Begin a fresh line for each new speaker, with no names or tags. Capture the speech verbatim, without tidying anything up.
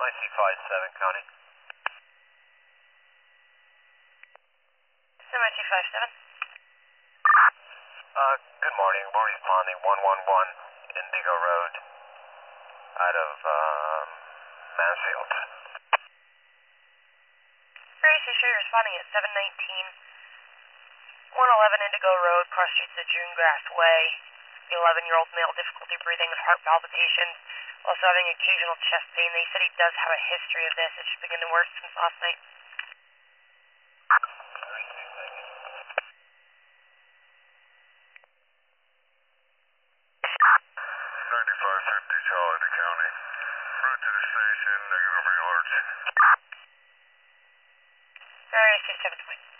I C five seven, County.
M I C five seven.
Uh, good morning. We're responding one one one Indigo Road out of, um, Mansfield.
Grace, you sure you're responding at seven nineteen, one eleven Indigo Road, cross streets of June Grass Way. The eleven-year-old male, difficulty breathing with heart palpitations, also having occasional chest pain. They said he does have a history of this. It should begin to worsen since last night.
ninety-five fifty Charlie County. Route to the station, negative alerts.
Various two seven twenty.